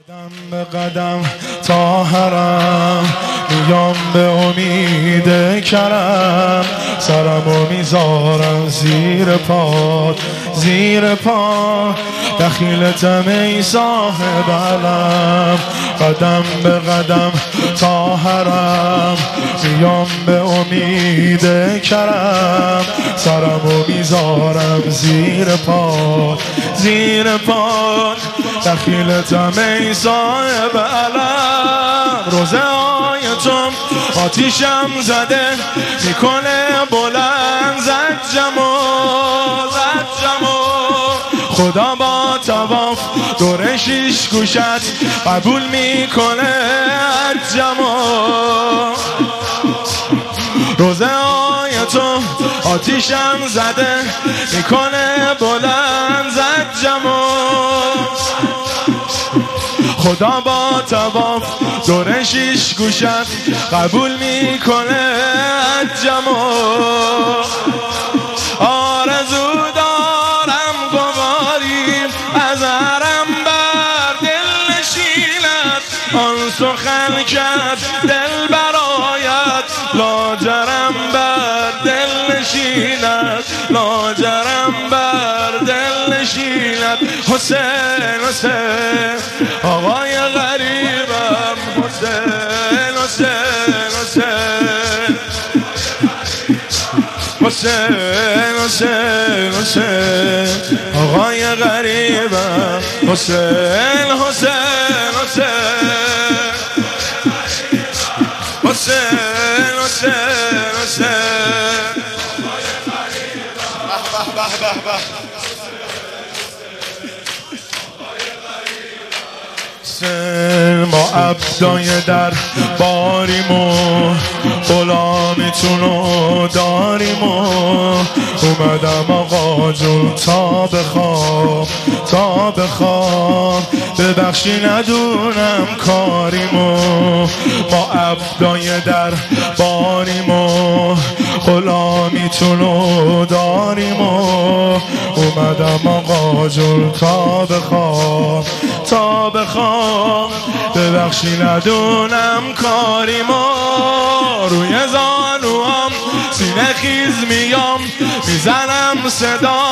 قدم به قدم تا حرم میام به امید کرم، سرمو میذارم زیر پا دخیلتم ای صاحب علم. قدم به قدم تا حرم میام به امید کرم، سرمو میذارم زیر پا دخیلتم ای صاحب علم. روزه های تو آتیشم زده میکنه بلند، زجمو خدا با طواف دور شیش گوشت قبول میکنه حجمو. روزه های تو آتیشم زده میکنه بلند، زجمو خدا با طواف دور شیش گوشت قبول میکنه حجمو. آرزو دارم گواری از حرم بر دل نشیند، آن سخن کرد دل برایت لاجرم بر دل نشیند، لاجرم بر دل نشیند. حسین حسین آقای غریبم، حسین حسین حسین حسین حسین حسین آقای غریبم، حسین حسین حسین حسین حسین حسین ما عبدای در باریم و غلامیتونو داریم و اومدم آقا جون تا بخوام ببخشی ندونم کاریم و ما عبدای در باریم و غلامیتونو داریم و اومدم آقا جون تا بخوام ببخشی ندونم کاری ما. روی زانوام سینه خیز میام میزنم صدا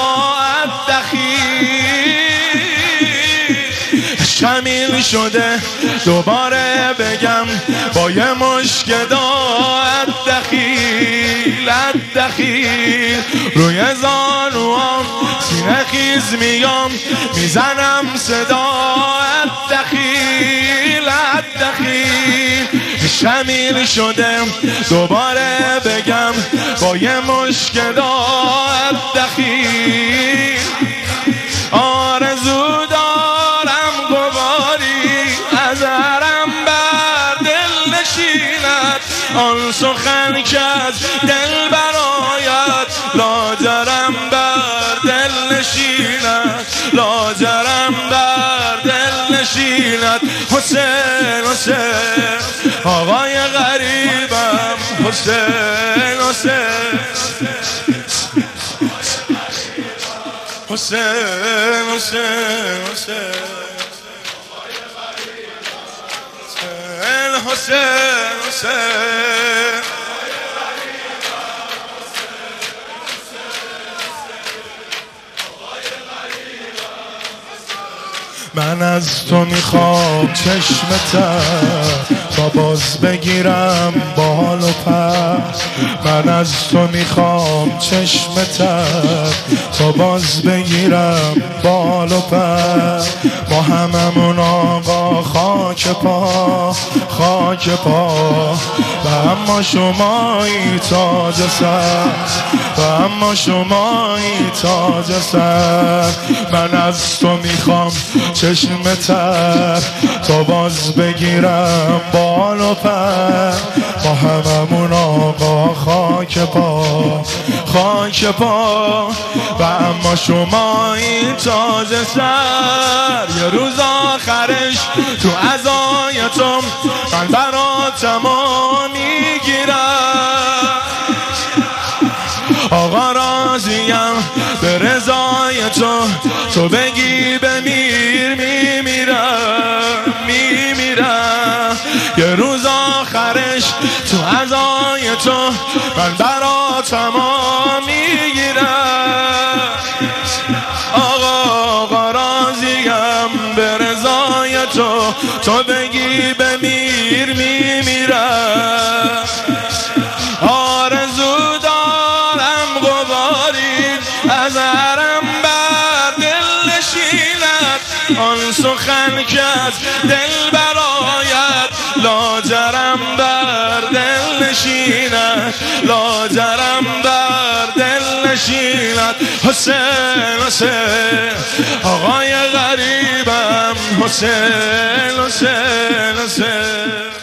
شمیل شده دوباره بگم با یه مشک دخیل روی زانوام سینه خیز میام میزنم صدا دخیل شمیل شده دوباره بگم با یه مشک دخیل. آرزو دارم گواری از حرم بر دل نشیند، آن سخن که از دل برایت لاجرم بر دل نشیند، لاجرم بر دل نشیند. حسین حسین آقای غریبم، حسین حسین حسین حسین حسین حسین حسین من از تو میخوام چشمتم تا باز بگیرم بال و پر، من از تو میخوام چشمتم تا باز بگیرم بال و پر. ما هممون آقا خاک پا و اما شمایی تاج سر، و اما شمایی تاج سر. من از تو میخوام چشمتر تا باز بگیرم بال و پر. ما هممون آقا خاک پا و اما شمایی تاج سر. یه روز آخرش تو عزای تو من براتمو میگیرم، آقا راضیم به رضای تو بگی بمیر میمیرم. سخن که از دل برآید لاجرم بر دل نشیند لاجرم بر دل نشیند حسین حسین آقای غریبم حسین حسین حسین